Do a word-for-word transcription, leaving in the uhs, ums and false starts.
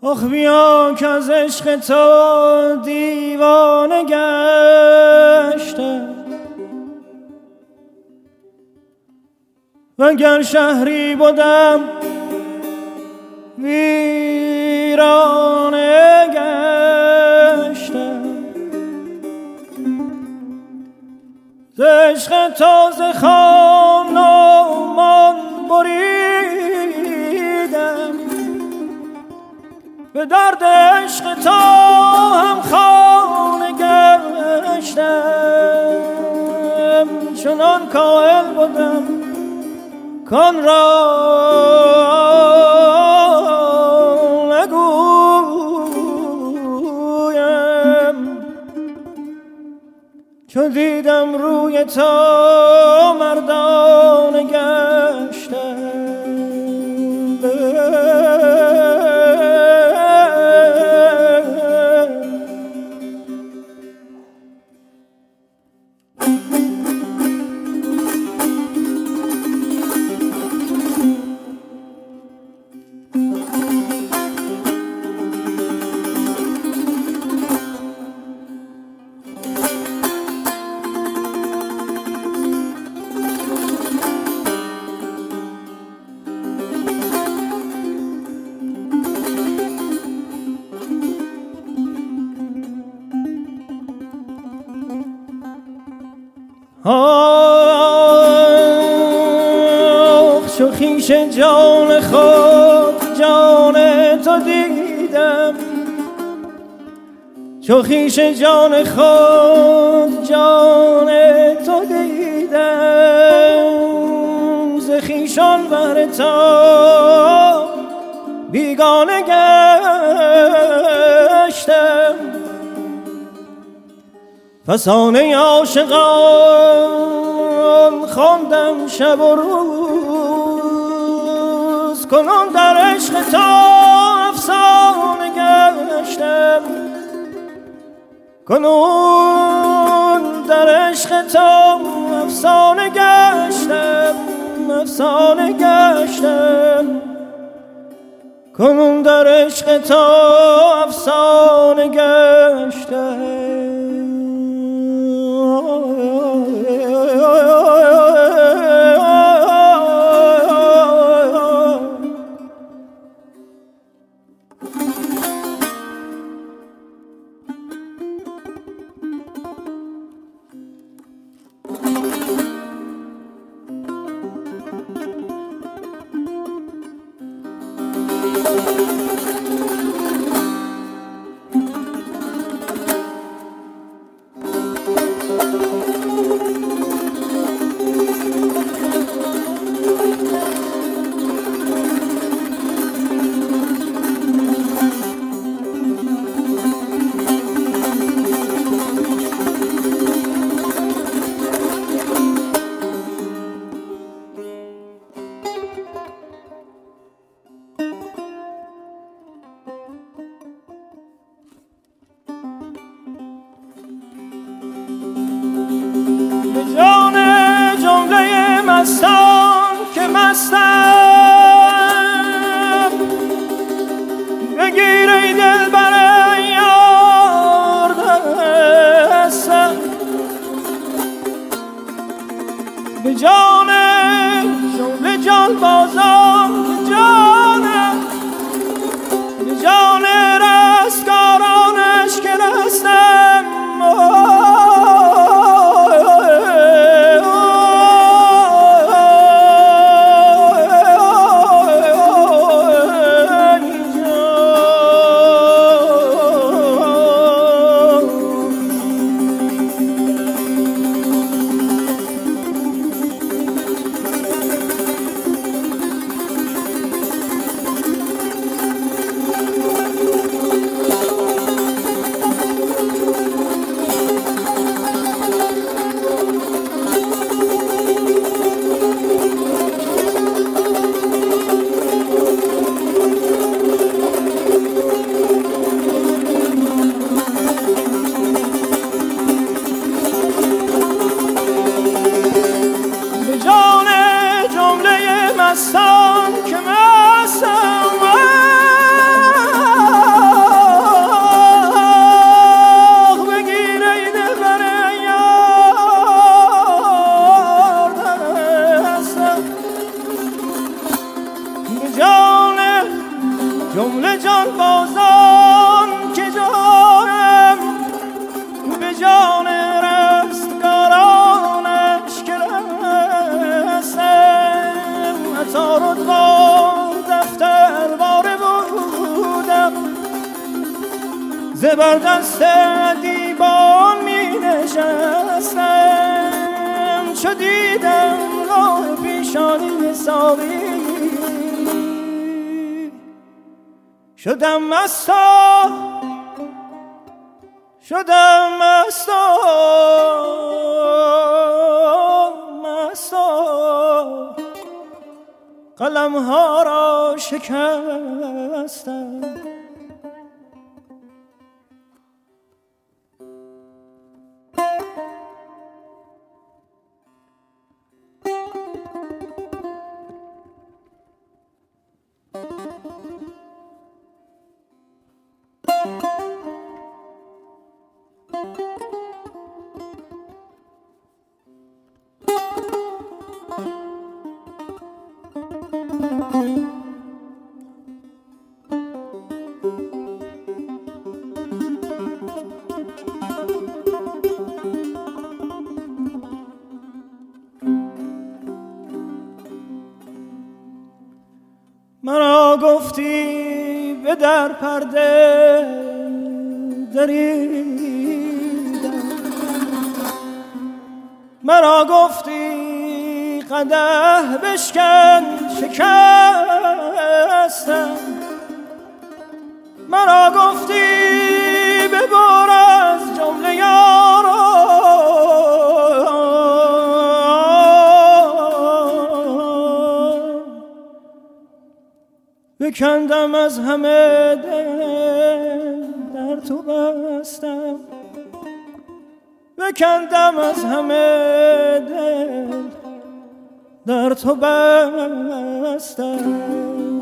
آخ بیا که از عشق تو دیوانه گشتم، وگر شهری بودم ویرانه گشتم. ز عشق تو ز خان و مان بریدم، به درد عشق تو هم خانه گشتم. چنان کائل بودم کان را نگویم، چون دیدم روی تو مردانه گشتم. آخ چو خویش جان خود جان تو دیدم، چو خویش جان خود جان تو دیدم، ز خویشان بهر تو بیگانه گشتم. فسانه عاشقان خواندم شب و روز، کنون در عشق تو افسانه گشتم، کنون در عشق تو افسانه گشتم، افسانه گشتم، کنون در عشق تو افسانه گشتم. جان جمله مستان که مستم، بگیر ای دلبر یار دستم. به جان جمله جان بازان که جانم، به جان رستگارانش که رستم. جمله جان بازان که جانم به جان رستگارانش که رسم عطار و دفتر باره بودم زبر دست دیوان می نشستم چو دیدم راه پیشانی ساقی شدم مستا شدم مستا مستا قلم ها را شکستم مرا گفتی به در پرده دریدم مرا گفتی قدح بشکن شکستم مرا گفتی ببر از جمله یاران بکندم از همه دل در تو بستم بکندم از همه دل در تو بستم